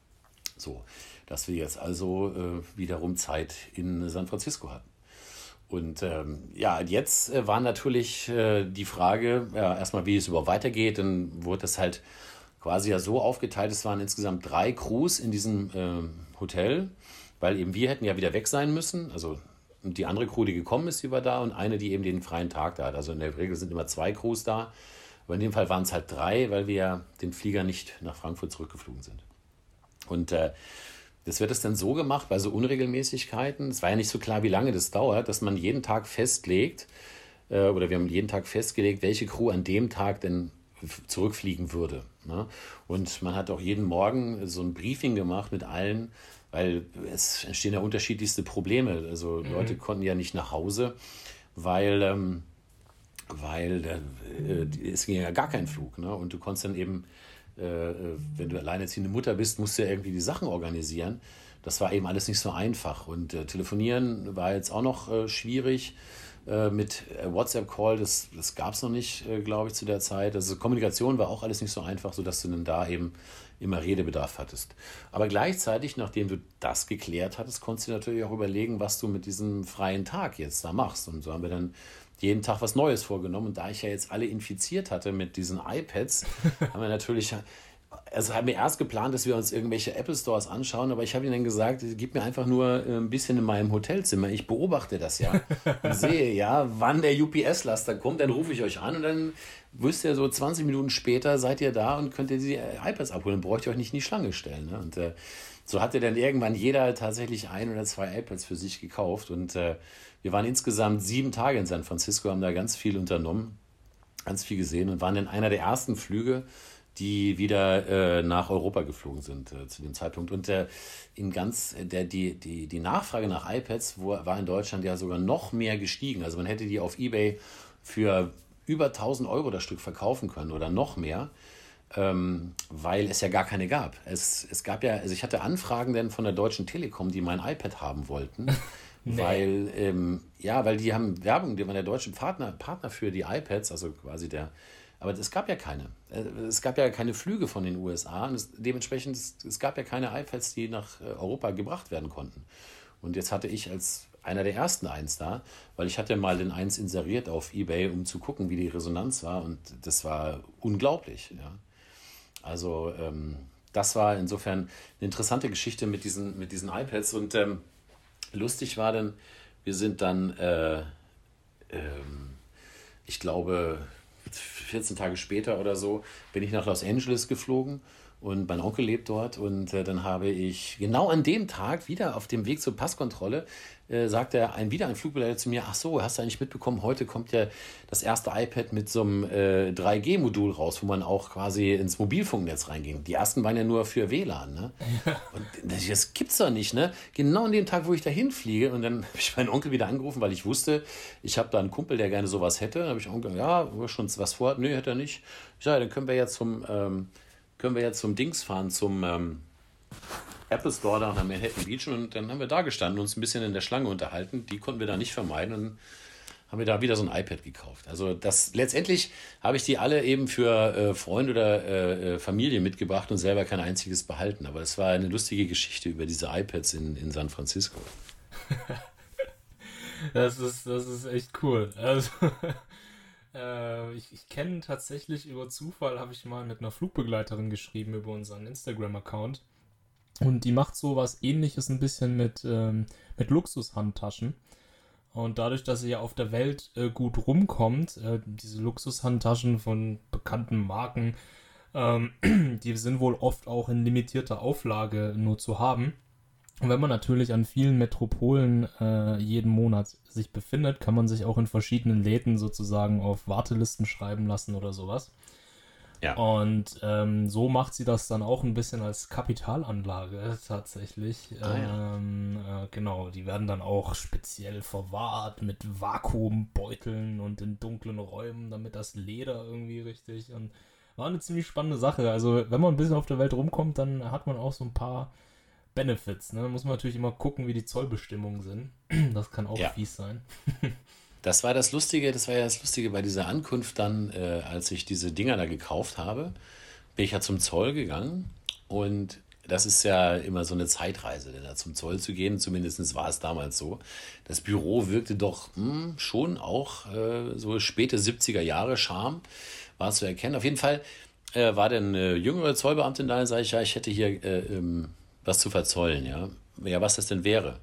So, dass wir jetzt also wiederum Zeit in San Francisco hatten. Und jetzt war natürlich die Frage, erstmal, wie es überhaupt weitergeht. Dann wurde das halt quasi ja so aufgeteilt, es waren insgesamt 3 Crews in diesem Hotel, weil eben wir hätten ja wieder weg sein müssen. Also die andere Crew, die gekommen ist, die war da und eine, die eben den freien Tag da hat. Also in der Regel sind immer 2 Crews da. Aber in dem Fall waren es halt 3, weil wir ja den Flieger nicht nach Frankfurt zurückgeflogen sind. Und das wird es dann so gemacht, bei so Unregelmäßigkeiten, es war ja nicht so klar, wie lange das dauert, dass man jeden Tag festlegt, oder wir haben jeden Tag festgelegt, welche Crew an dem Tag denn zurückfliegen würde. Ne? Und man hat auch jeden Morgen so ein Briefing gemacht mit allen, weil es entstehen ja unterschiedlichste Probleme. Also Leute konnten ja nicht nach Hause, weil es ging ja gar kein Flug. Ne? Und du konntest dann eben, wenn du alleinerziehende Mutter bist, musst du ja irgendwie die Sachen organisieren. Das war eben alles nicht so einfach. Und telefonieren war jetzt auch noch schwierig. Mit WhatsApp-Call, das gab es noch nicht, glaube ich, zu der Zeit. Also Kommunikation war auch alles nicht so einfach, sodass du dann da eben immer Redebedarf hattest. Aber gleichzeitig, nachdem du das geklärt hattest, konntest du natürlich auch überlegen, was du mit diesem freien Tag jetzt da machst. Und so haben wir dann jeden Tag was Neues vorgenommen. Und da ich ja jetzt alle infiziert hatte mit diesen iPads, haben wir natürlich also haben wir erst geplant, dass wir uns irgendwelche Apple Stores anschauen, aber ich habe ihm dann gesagt, gib mir einfach nur ein bisschen in meinem Hotelzimmer. Ich beobachte das ja und sehe ja, wann der UPS-Laster kommt, dann rufe ich euch an und dann wisst ihr, so 20 Minuten später seid ihr da und könnt ihr die iPads abholen. Dann braucht ihr euch nicht in die Schlange stellen. Ne? Und so hatte dann irgendwann jeder tatsächlich 1 oder 2 iPads für sich gekauft. Und wir waren insgesamt 7 Tage in San Francisco, haben da ganz viel unternommen, ganz viel gesehen und waren dann einer der ersten Flüge, die wieder nach Europa geflogen sind zu dem Zeitpunkt. Und die Nachfrage nach iPads war in Deutschland ja sogar noch mehr gestiegen. Also man hätte die auf eBay für über 1.000 Euro das Stück verkaufen können oder noch mehr, weil es ja gar keine gab. Es gab ja, also ich hatte Anfragen dann von der Deutschen Telekom, die mein iPad haben wollten, weil die haben Werbung, die waren der deutsche Partner für die iPads, also quasi aber es gab ja keine. Es gab ja keine Flüge von den USA und dementsprechend, es gab ja keine iPads, die nach Europa gebracht werden konnten. Und jetzt hatte ich als einer der ersten eins da, weil ich hatte mal den eins inseriert auf eBay, um zu gucken, wie die Resonanz war und das war unglaublich. Ja. Also das war insofern eine interessante Geschichte mit diesen iPads und lustig war dann, wir sind dann, ich glaube, 14 Tage später oder so, bin ich nach Los Angeles geflogen und mein Onkel lebt dort und dann habe ich genau an dem Tag wieder auf dem Weg zur Passkontrolle sagte ein Flugbegleiter zu mir, ach so, hast du eigentlich mitbekommen, heute kommt ja das erste iPad mit so einem 3G-Modul raus, wo man auch quasi ins Mobilfunknetz reinging. Die ersten waren ja nur für WLAN, ne? Ja. Und das gibt's doch nicht, ne? Genau an dem Tag, wo ich da hinfliege und dann habe ich meinen Onkel wieder angerufen, weil ich wusste, ich habe da einen Kumpel, der gerne sowas hätte. Dann habe ich Onkel, ja, schon was vor? Nee, hätte er nicht. Ich sage, dann können wir jetzt zum Dings fahren, zum Apple Store da nach Manhattan Beach und dann haben wir da gestanden und uns ein bisschen in der Schlange unterhalten. Die konnten wir da nicht vermeiden und haben wir da wieder so ein iPad gekauft. Also letztendlich habe ich die alle eben für Freunde oder Familie mitgebracht und selber kein einziges behalten. Aber das war eine lustige Geschichte über diese iPads in San Francisco. Das ist echt cool. Also ich kenne tatsächlich über Zufall, habe ich mal mit einer Flugbegleiterin geschrieben über unseren Instagram-Account. Und die macht sowas Ähnliches ein bisschen mit Luxushandtaschen. Und dadurch, dass sie ja auf der Welt gut rumkommt, diese Luxushandtaschen von bekannten Marken, die sind wohl oft auch in limitierter Auflage nur zu haben. Und wenn man natürlich an vielen Metropolen jeden Monat sich befindet, kann man sich auch in verschiedenen Läden sozusagen auf Wartelisten schreiben lassen oder sowas. Ja. Und so macht sie das dann auch ein bisschen als Kapitalanlage tatsächlich. Genau, die werden dann auch speziell verwahrt mit Vakuumbeuteln und in dunklen Räumen, damit das Leder irgendwie richtig. Und war eine ziemlich spannende Sache. Also wenn man ein bisschen auf der Welt rumkommt, dann hat man auch so ein paar Benefits. Ne? Muss man natürlich immer gucken, wie die Zollbestimmungen sind. Das kann auch fies sein. Das war ja das Lustige bei dieser Ankunft dann, als ich diese Dinger da gekauft habe, bin ich ja zum Zoll gegangen und das ist ja immer so eine Zeitreise, denn da zum Zoll zu gehen, zumindest war es damals so. Das Büro wirkte doch schon auch so späte 70er Jahre Charme, war zu erkennen. Auf jeden Fall war dann eine jüngere Zollbeamtin da und sage ich, ja, ich hätte hier was zu verzollen, ja. Ja, was das denn wäre?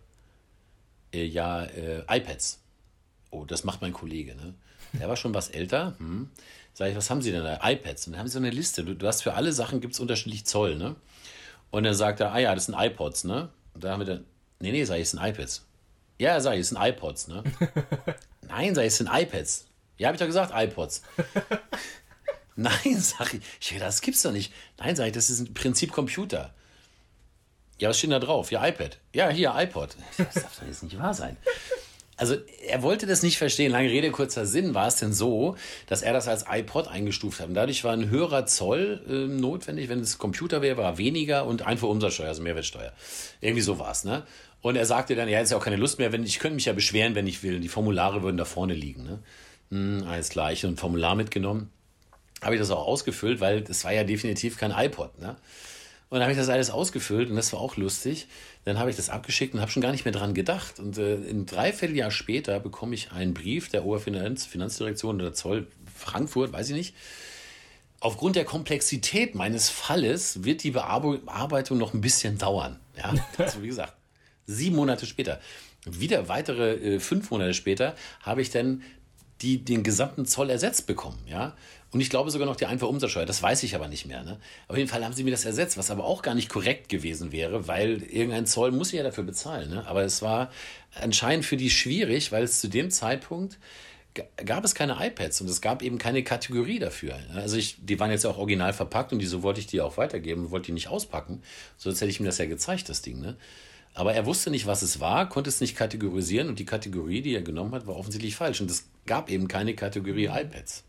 iPads. Oh, das macht mein Kollege, ne? Der war schon was älter. Sag ich, was haben Sie denn da? iPads. Und dann haben Sie so eine Liste. Du hast für alle Sachen gibt es unterschiedlich Zoll, ne? Und dann sagt er, ja, das sind iPods, ne? Und da haben wir dann, nee, sag ich, es sind iPads. Ja, sag ich, es sind iPods, ne? Nein, sag ich, es sind iPads. Ja, habe ich doch gesagt, iPods. Nein, sag ich, das gibt's doch nicht. Nein, sag ich, das ist im Prinzip Computer. Ja, was steht da drauf? Ja, iPad. Ja, hier, iPod. Das darf doch jetzt nicht wahr sein. Also er wollte das nicht verstehen. Lange Rede, kurzer Sinn, war es denn so, dass er das als iPod eingestuft hat. Und dadurch war ein höherer Zoll notwendig. Wenn es Computer wäre, war weniger und Einfuhrumsatzsteuer, also Mehrwertsteuer. Irgendwie so war es, ne? Und er sagte dann, ja, jetzt ist ja auch keine Lust mehr. Ich könnte mich ja beschweren, wenn ich will. Die Formulare würden da vorne liegen, ne? Alles klar, ich habe ein Formular mitgenommen. Habe ich das auch ausgefüllt, weil das war ja definitiv kein iPod, ne? Und dann habe ich das alles ausgefüllt und das war auch lustig. Dann habe ich das abgeschickt und habe schon gar nicht mehr dran gedacht. Und ein Dreivierteljahr später bekomme ich einen Brief der Oberfinanzdirektion oder Zoll Frankfurt, weiß ich nicht. aufgrund der Komplexität meines Falles wird die Bearbeitung noch ein bisschen dauern. Ja, also wie gesagt, 7 Monate später. Wieder weitere 5 Monate später habe ich dann den gesamten Zoll ersetzt bekommen. Ja? Und ich glaube sogar noch die Einfuhrumsatzsteuer, das weiß ich aber nicht mehr. Ne? Auf jeden Fall haben sie mir das ersetzt, was aber auch gar nicht korrekt gewesen wäre, weil irgendein Zoll muss ich ja dafür bezahlen. Ne? Aber es war anscheinend für die schwierig, weil es zu dem Zeitpunkt gab es keine iPads und es gab eben keine Kategorie dafür. Also die waren jetzt ja auch original verpackt und so wollte ich die auch weitergeben, wollte die nicht auspacken. Sonst hätte ich ihm das ja gezeigt, das Ding. Ne? Aber er wusste nicht, was es war, konnte es nicht kategorisieren und die Kategorie, die er genommen hat, war offensichtlich falsch. Und es gab eben keine Kategorie iPads.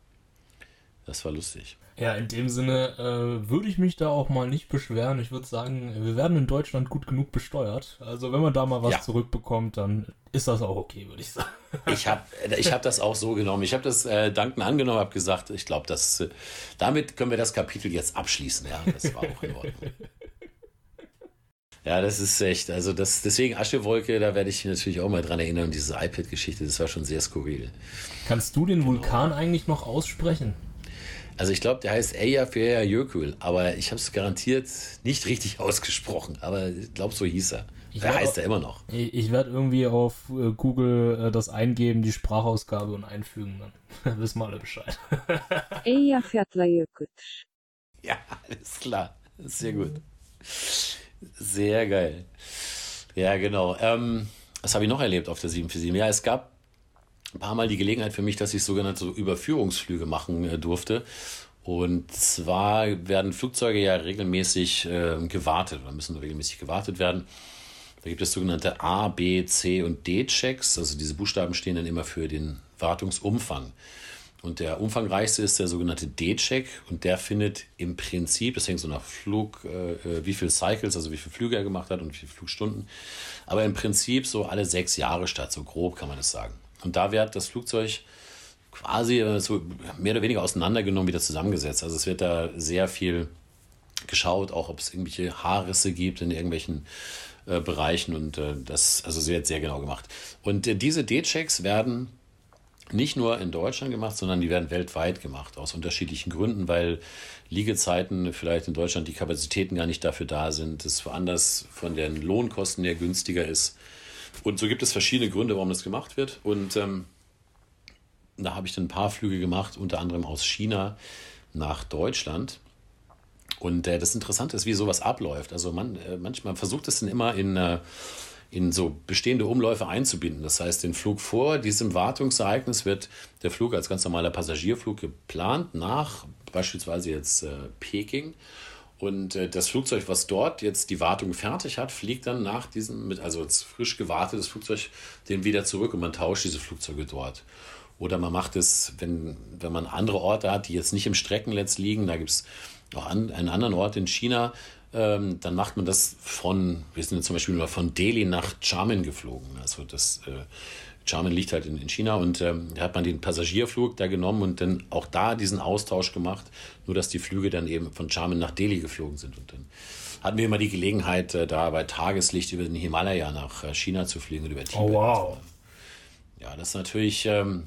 Das war lustig. Ja, in dem Sinne würde ich mich da auch mal nicht beschweren. Ich würde sagen, wir werden in Deutschland gut genug besteuert. Also wenn man da mal was zurückbekommt, dann ist das auch okay, würde ich sagen. Ich hab das auch so genommen. Ich habe das dankend angenommen, habe gesagt, ich glaube, damit können wir das Kapitel jetzt abschließen. Ja, das war auch in Ordnung. Ja, das ist echt, also deswegen Aschewolke, da werde ich mich natürlich auch mal dran erinnern, diese iPad-Geschichte, das war schon sehr skurril. Kannst du den Vulkan eigentlich noch aussprechen? Also ich glaube, der heißt Eyjafjallajökull, aber ich habe es garantiert nicht richtig ausgesprochen, aber ich glaube, so hieß er. Der heißt er immer noch. Ich werde irgendwie auf Google das eingeben, die Sprachausgabe und einfügen, dann wissen wir alle Bescheid. Eyjafjallajökull. Ja, alles klar, sehr gut. Sehr geil. Ja, genau. Was habe ich noch erlebt auf der 747? Ja, es gab ein paar Mal die Gelegenheit für mich, dass ich sogenannte Überführungsflüge machen durfte. Und zwar werden Flugzeuge ja regelmäßig gewartet oder müssen regelmäßig gewartet werden. Da gibt es sogenannte A, B, C und D-Checks. Also diese Buchstaben stehen dann immer für den Wartungsumfang. Und der umfangreichste ist der sogenannte D-Check und der findet im Prinzip, das hängt so nach Flug, wie viele Cycles, also wie viele Flüge er gemacht hat und wie viele Flugstunden, aber im Prinzip so alle 6 Jahre statt, so grob kann man das sagen. Und da wird das Flugzeug quasi so mehr oder weniger auseinandergenommen, wieder zusammengesetzt. Also es wird da sehr viel geschaut, auch ob es irgendwelche Haarrisse gibt in irgendwelchen Bereichen und das wird sehr genau gemacht. Und diese D-Checks werden nicht nur in Deutschland gemacht, sondern die werden weltweit gemacht, aus unterschiedlichen Gründen, weil Liegezeiten vielleicht in Deutschland die Kapazitäten gar nicht dafür da sind, es woanders von den Lohnkosten her günstiger ist. Und so gibt es verschiedene Gründe, warum das gemacht wird. Und da habe ich dann ein paar Flüge gemacht, unter anderem aus China nach Deutschland. Und das Interessante ist, wie sowas abläuft. Also manchmal versucht es dann immer in so bestehende Umläufe einzubinden. Das heißt, den Flug vor diesem Wartungsereignis wird der Flug als ganz normaler Passagierflug geplant nach beispielsweise jetzt Peking. Und das Flugzeug, was dort jetzt die Wartung fertig hat, fliegt dann nach diesem, also jetzt frisch gewartetes Flugzeug, den wieder zurück und man tauscht diese Flugzeuge dort. Oder man macht es, wenn man andere Orte hat, die jetzt nicht im Streckennetz liegen, da gibt es noch einen anderen Ort in China, dann macht man das wir sind jetzt zum Beispiel mal von Delhi nach Xiamen geflogen. Also Xiamen liegt halt in China und da hat man den Passagierflug da genommen und dann auch da diesen Austausch gemacht, nur dass die Flüge dann eben von Xiamen nach Delhi geflogen sind. Und dann hatten wir immer die Gelegenheit, da bei Tageslicht über den Himalaya nach China zu fliegen und über Tibet. Oh, wow. Ja, das ist natürlich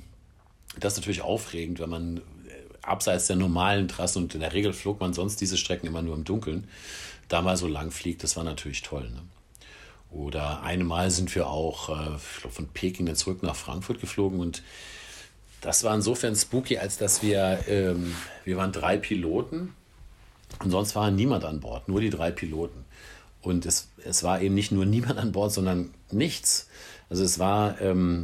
aufregend, wenn man abseits der normalen Trassen und in der Regel flog man sonst diese Strecken immer nur im Dunkeln, da mal so lang fliegt, das war natürlich toll. Ne? Oder einmal sind wir auch von Peking dann zurück nach Frankfurt geflogen und das war insofern spooky, als dass wir waren 3 Piloten und sonst war niemand an Bord, nur die 3 Piloten. Und es war eben nicht nur niemand an Bord, sondern nichts. Also es war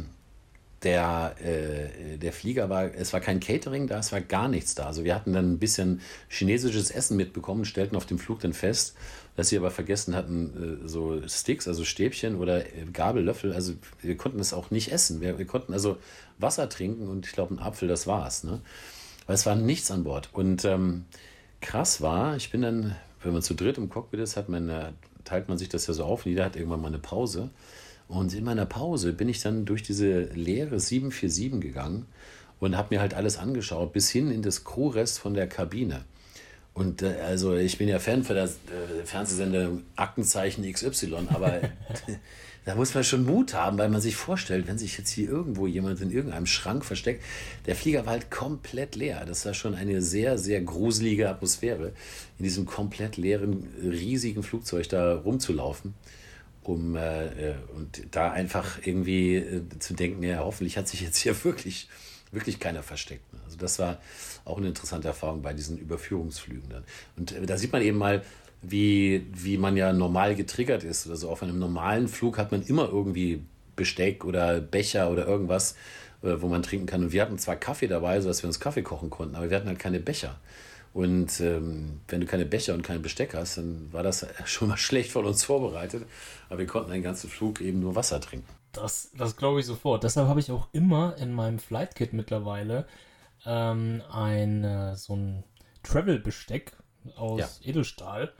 der Flieger es war kein Catering da, es war gar nichts da. Also wir hatten dann ein bisschen chinesisches Essen mitbekommen, stellten auf dem Flug dann fest, dass sie aber vergessen hatten, so Sticks, also Stäbchen oder Gabel, Löffel, also wir konnten es auch nicht essen. Wir konnten also Wasser trinken und ich glaube einen Apfel, das war's. Ne? Weil es war nichts an Bord. Und krass war, ich bin dann, wenn man zu dritt im Cockpit ist, teilt man sich das ja so auf und jeder hat irgendwann mal eine Pause. Und in meiner Pause bin ich dann durch diese leere 747 gegangen und habe mir halt alles angeschaut, bis hin in das Crewrest von der Kabine. Und also ich bin ja Fan für das Fernsehsender Aktenzeichen XY, aber da muss man schon Mut haben, weil man sich vorstellt, wenn sich jetzt hier irgendwo jemand in irgendeinem Schrank versteckt, der Flieger war halt komplett leer. Das war schon eine sehr, sehr gruselige Atmosphäre, in diesem komplett leeren, riesigen Flugzeug da rumzulaufen, und da einfach irgendwie zu denken, ja, hoffentlich hat sich jetzt hier wirklich, wirklich keiner versteckt. Ne? Also das war auch eine interessante Erfahrung bei diesen Überführungsflügen dann. Und da sieht man eben mal, wie man ja normal getriggert ist. Also auf einem normalen Flug hat man immer irgendwie Besteck oder Becher oder irgendwas, wo man trinken kann. Und wir hatten zwar Kaffee dabei, sodass wir uns Kaffee kochen konnten, aber wir hatten halt keine Becher. Und wenn du keine Becher und kein Besteck hast, dann war das schon mal schlecht von uns vorbereitet. Aber wir konnten den ganzen Flug eben nur Wasser trinken. Das glaube ich sofort. Deshalb habe ich auch immer in meinem Flight Kit mittlerweile so ein Travel-Besteck aus Edelstahl.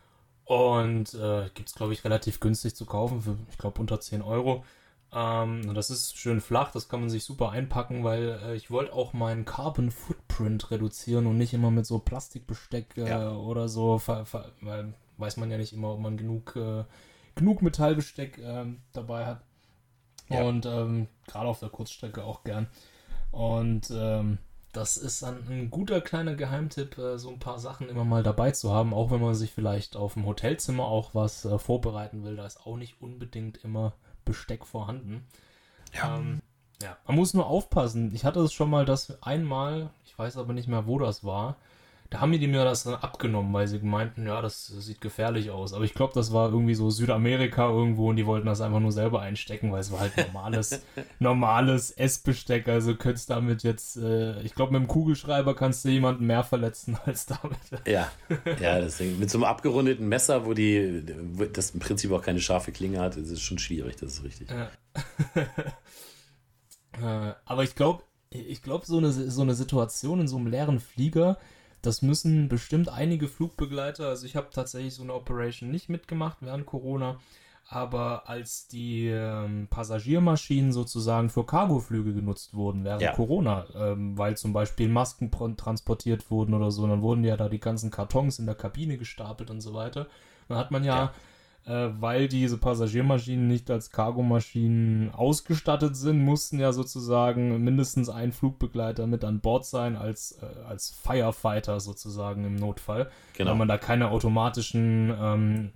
Und gibt es, glaube ich, relativ günstig zu kaufen für, ich glaube, unter 10 Euro. Und das ist schön flach, das kann man sich super einpacken, weil ich wollte auch meinen Carbon Footprint reduzieren und nicht immer mit so Plastikbesteck oder so, weil weiß man ja nicht immer, ob man genug Metallbesteck dabei hat. Ja. Und gerade auf der Kurzstrecke auch gern. Und das ist ein guter kleiner Geheimtipp, so ein paar Sachen immer mal dabei zu haben, auch wenn man sich vielleicht auf dem Hotelzimmer auch was vorbereiten will. Da ist auch nicht unbedingt immer Besteck vorhanden. Ja. Man muss nur aufpassen. Ich hatte es schon mal, dass einmal, ich weiß aber nicht mehr, wo das war, da haben die mir das dann abgenommen, weil sie meinten, ja, das sieht gefährlich aus. Aber ich glaube, das war irgendwie so Südamerika irgendwo und die wollten das einfach nur selber einstecken, weil es war halt normales Essbesteck. Also könntest damit jetzt, ich glaube, mit dem Kugelschreiber kannst du jemanden mehr verletzen als damit. Ja, deswegen. Mit so einem abgerundeten Messer, wo das im Prinzip auch keine scharfe Klinge hat, ist es schon schwierig, das ist richtig. Ja. Aber ich glaube, so eine Situation in so einem leeren Flieger, das müssen bestimmt einige Flugbegleiter, also ich habe tatsächlich so eine Operation nicht mitgemacht während Corona, aber als die Passagiermaschinen sozusagen für Cargoflüge genutzt wurden während Corona, weil zum Beispiel Masken transportiert wurden oder so, dann wurden ja da die ganzen Kartons in der Kabine gestapelt und so weiter. Dann hat man weil diese Passagiermaschinen nicht als Cargomaschinen ausgestattet sind, mussten ja sozusagen mindestens ein Flugbegleiter mit an Bord sein als Firefighter sozusagen im Notfall. Genau. Weil man da keine automatischen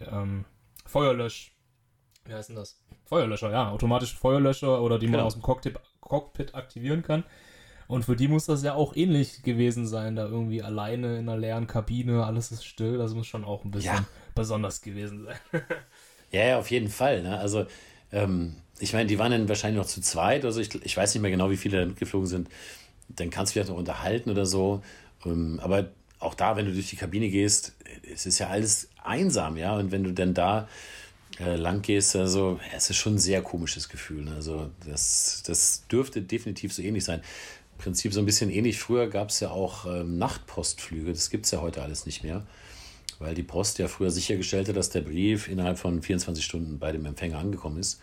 wie heißt denn das? Feuerlöscher, ja, automatische Feuerlöscher oder die man aus dem Cockpit aktivieren kann. Und für die muss das ja auch ähnlich gewesen sein, da irgendwie alleine in einer leeren Kabine, alles ist still, das muss schon auch ein bisschen besonders gewesen sein. Ja, auf jeden Fall. Ne? Also, ich meine, die waren dann wahrscheinlich noch zu zweit, also ich weiß nicht mehr genau, wie viele da mitgeflogen sind. Dann kannst du dich vielleicht noch unterhalten oder so. Aber auch da, wenn du durch die Kabine gehst, es ist ja alles einsam, ja. Und wenn du dann da lang gehst, also es ist schon ein sehr komisches Gefühl. Ne? Also das dürfte definitiv so ähnlich sein. Im Prinzip so ein bisschen ähnlich. Früher gab es ja auch Nachtpostflüge. Das gibt es ja heute alles nicht mehr, weil die Post ja früher sichergestellt hat, dass der Brief innerhalb von 24 Stunden bei dem Empfänger angekommen ist.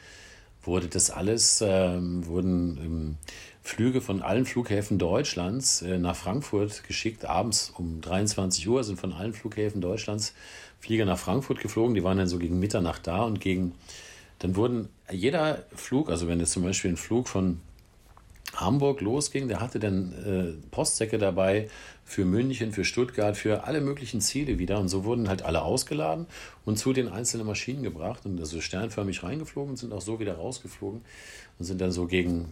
Wurden Flüge von allen Flughäfen Deutschlands nach Frankfurt geschickt. Abends um 23 Uhr sind von allen Flughäfen Deutschlands Flieger nach Frankfurt geflogen. Die waren dann so gegen Mitternacht da und dann wurden jeder Flug, also wenn jetzt zum Beispiel ein Flug von Hamburg losging, der hatte dann Postsäcke dabei für München, für Stuttgart, für alle möglichen Ziele wieder. Und so wurden halt alle ausgeladen und zu den einzelnen Maschinen gebracht und also sternförmig reingeflogen und sind auch so wieder rausgeflogen und sind dann so gegen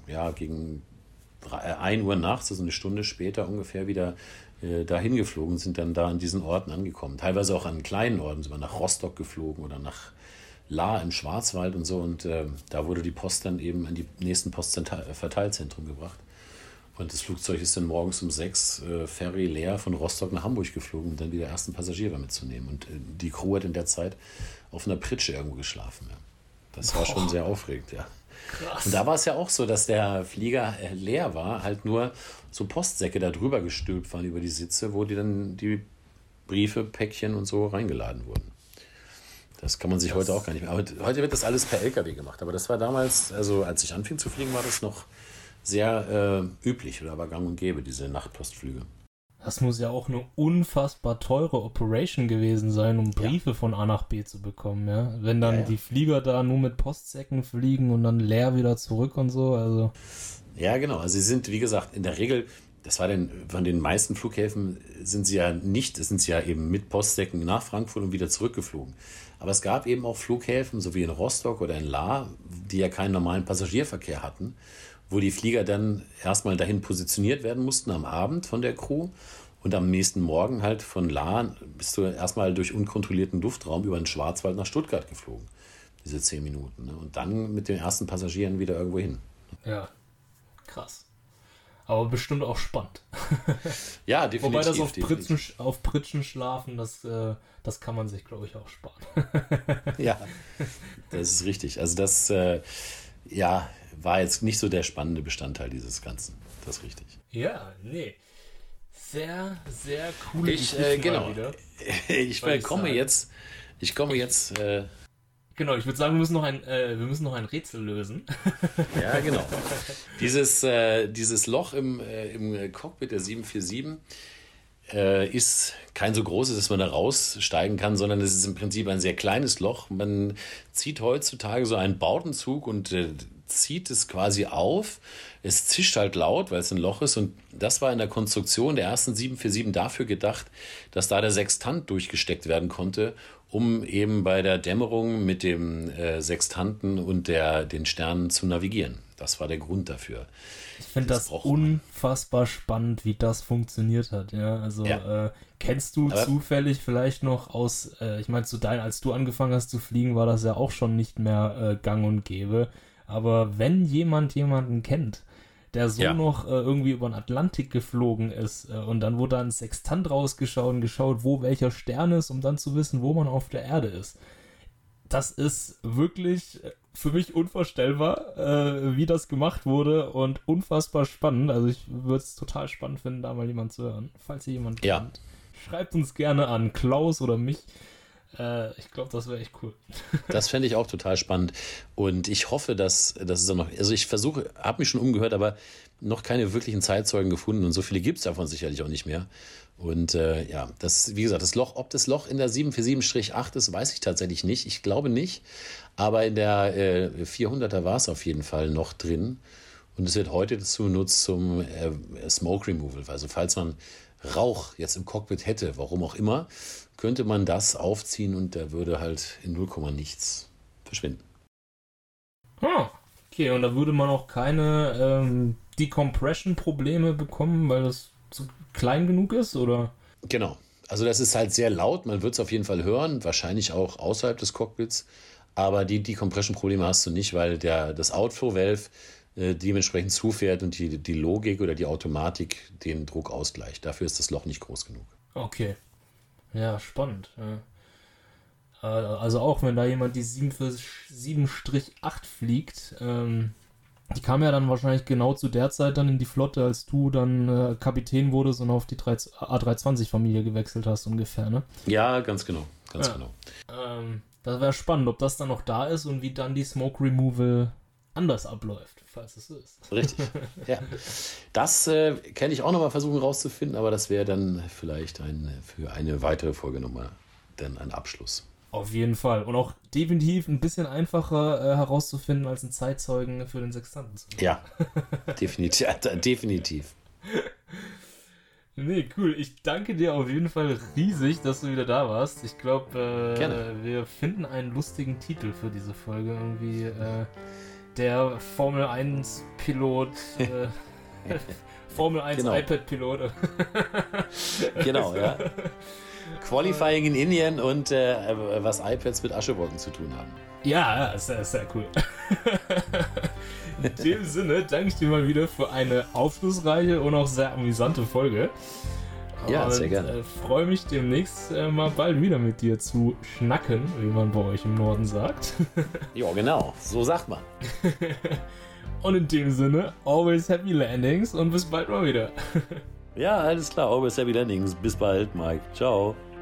1 Uhr nachts, also eine Stunde später ungefähr wieder dahin geflogen, sind dann da an diesen Orten angekommen. Teilweise auch an kleinen Orten, sind wir nach Rostock geflogen oder nach Lahr im Schwarzwald und so. Und da wurde die Post dann eben an die nächsten Postverteilzentrum gebracht. Und das Flugzeug ist dann morgens um 6 Ferry leer von Rostock nach Hamburg geflogen, um dann wieder ersten Passagiere mitzunehmen. Und die Crew hat in der Zeit auf einer Pritsche irgendwo geschlafen. Ja. Das war schon sehr aufregend, ja. Krass. Und da war es ja auch so, dass der Flieger leer war, halt nur so Postsäcke da drüber gestülpt waren über die Sitze, wo dann die Briefe, Päckchen und so reingeladen wurden. Das kann man sich heute auch gar nicht mehr. Aber heute wird das alles per LKW gemacht. Aber das war damals, also als ich anfing zu fliegen, war das noch sehr üblich oder war gang und gäbe, diese Nachtpostflüge. Das muss ja auch eine unfassbar teure Operation gewesen sein, um Briefe von A nach B zu bekommen, ja. Wenn dann die Flieger da nur mit Postsäcken fliegen und dann leer wieder zurück und so, also. Ja, genau. Also sie sind, wie gesagt, in der Regel, das war denn von den meisten Flughäfen, sind sie ja eben mit Postsäcken nach Frankfurt und wieder zurückgeflogen. Aber es gab eben auch Flughäfen, so wie in Rostock oder in Lahr, die ja keinen normalen Passagierverkehr hatten, wo die Flieger dann erstmal dahin positioniert werden mussten am Abend von der Crew und am nächsten Morgen halt von Lahr bist du erstmal durch unkontrollierten Luftraum über den Schwarzwald nach Stuttgart geflogen, diese 10 Minuten. Ne? Und dann mit den ersten Passagieren wieder irgendwo hin. Ja, krass. Aber bestimmt auch spannend. Ja, definitiv. Wobei das auf Pritschen schlafen, das kann man sich, glaube ich, auch sparen. Ja, das ist richtig. Also das, war jetzt nicht so der spannende Bestandteil dieses Ganzen. Das ist richtig. Ja, nee. Sehr, sehr coole genau. Wieder, ich komme jetzt. Genau, ich würde sagen, wir müssen noch ein Rätsel lösen. Ja, genau. Dieses Loch im Cockpit der 747 ist kein so großes, dass man da raussteigen kann, sondern es ist im Prinzip ein sehr kleines Loch. Man zieht heutzutage so einen Bautenzug und zieht es quasi auf. Es zischt halt laut, weil es ein Loch ist. Und das war in der Konstruktion der ersten 747 dafür gedacht, dass da der Sextant durchgesteckt werden konnte, um eben bei der Dämmerung mit dem Sextanten und den Sternen zu navigieren. Das war der Grund dafür. Ich finde das unfassbar spannend, wie das funktioniert hat. Ja, also kennst du zufällig vielleicht noch aus, ich meine, als du angefangen hast zu fliegen, war das ja auch schon nicht mehr gang und gäbe. Aber wenn jemanden kennt, der so noch irgendwie über den Atlantik geflogen ist und dann wurde da ein Sextant rausgeschaut und geschaut, wo welcher Stern ist, um dann zu wissen, wo man auf der Erde ist. Das ist wirklich für mich unvorstellbar, wie das gemacht wurde und unfassbar spannend. Also ich würde es total spannend finden, da mal jemand zu hören. Falls ihr jemand kennt, schreibt uns gerne an, Klaus oder mich. Ich glaube, das wäre echt cool. Das fände ich auch total spannend. Und ich hoffe, dass es dann noch. Also ich habe mich schon umgehört, aber noch keine wirklichen Zeitzeugen gefunden. Und so viele gibt es davon sicherlich auch nicht mehr. Und wie gesagt, ob das Loch in der 747-8 ist, weiß ich tatsächlich nicht. Ich glaube nicht. Aber in der 400er war es auf jeden Fall noch drin. Und es wird heute dazu genutzt zum Smoke Removal. Also falls man Rauch jetzt im Cockpit hätte, warum auch immer, könnte man das aufziehen und der würde halt in 0, nichts verschwinden. Okay, und da würde man auch keine Decompression-Probleme bekommen, weil das zu klein genug ist, oder? Genau. Also das ist halt sehr laut, man wird es auf jeden Fall hören, wahrscheinlich auch außerhalb des Cockpits, aber die Decompression-Probleme hast du nicht, weil das Outflow-Valve dementsprechend zufährt und die Logik oder die Automatik den Druck ausgleicht. Dafür ist das Loch nicht groß genug. Okay. Ja, spannend. Ja. Also auch wenn da jemand die 747-8 fliegt, die kam ja dann wahrscheinlich genau zu der Zeit dann in die Flotte, als du dann Kapitän wurdest und auf die A320-Familie gewechselt hast ungefähr, ne? Ja, ganz genau. Genau. Das wäre spannend, ob das dann noch da ist und wie dann die Smoke Removal anders abläuft, falls es so ist. Richtig, ja. Das kann ich auch nochmal versuchen rauszufinden, aber das wäre dann vielleicht für eine weitere Folge nochmal dann ein Abschluss. Auf jeden Fall. Und auch definitiv ein bisschen einfacher herauszufinden, als einen Zeitzeugen für den Sextanten zu machen. Ja, definitiv. Nee, cool. Ich danke dir auf jeden Fall riesig, dass du wieder da warst. Ich glaube, wir finden einen lustigen Titel für diese Folge. Irgendwie der Formel 1 Pilot, Formel 1 iPad-Pilot. Genau, ja. Qualifying in Indien und was iPads mit Aschewolken zu tun haben. Ja, sehr, sehr cool. In dem Sinne danke ich dir mal wieder für eine aufschlussreiche und auch sehr amüsante Folge. Ja, sehr gerne. Ich freue mich demnächst mal bald wieder mit dir zu schnacken, wie man bei euch im Norden sagt. Ja, genau. So sagt man. Und in dem Sinne, always happy landings und bis bald mal wieder. Ja, alles klar. Always happy landings. Bis bald, Mike. Ciao.